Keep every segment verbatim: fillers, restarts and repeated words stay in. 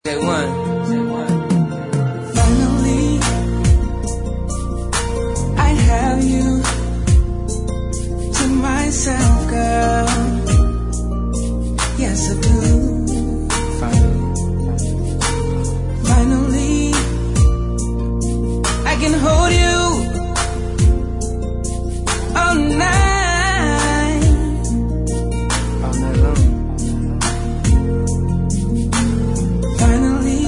Say one. Finally, I have you to myself, girl. Yes, I do. Finally. Finally, I can hold you all night. All night long. Finally,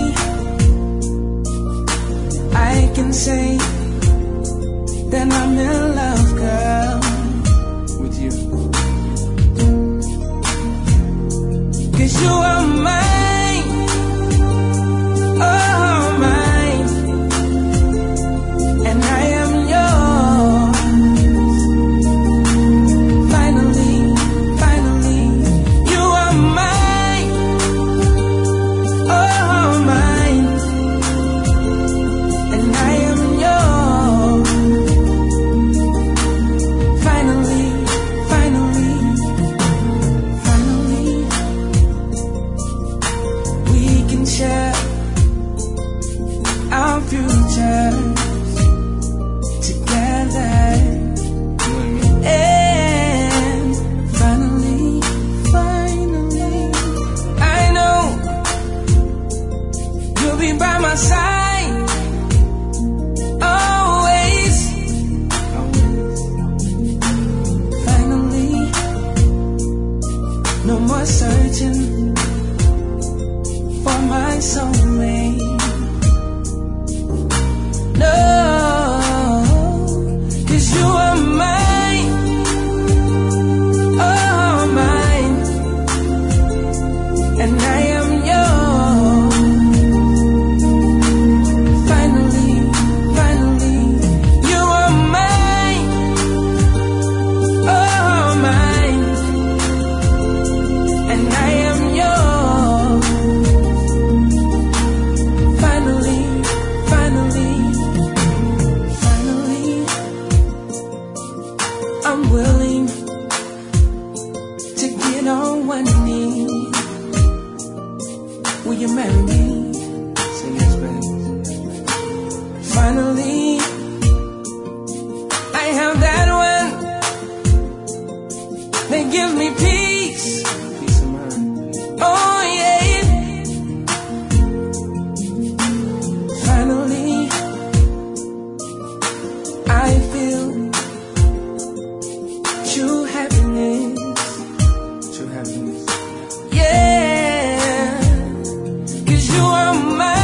I can say that I'm in love, girl, With you. 'cause you are mine, oh mine, and I am yours. Finally, finally, you are mine, oh mine, and I am yours. Finally, finally, finally, we can share our futures together. You and me. And finally, finally, I know you'll be by my side always. Always. Finally, no more searching for my soulmate. No, 'cause you are mine, oh mine, and I am yours. Finally, finally, you are mine, oh mine, and I am yours. Finally, finally, finally, I'm willing to get on one knee. Will you marry me? Say yes, baby. Finally, I have that one that gives me peace. Peace of mind. Oh yeah. Finally, I feel true happiness. True happiness. Yeah, 'cause you are mine.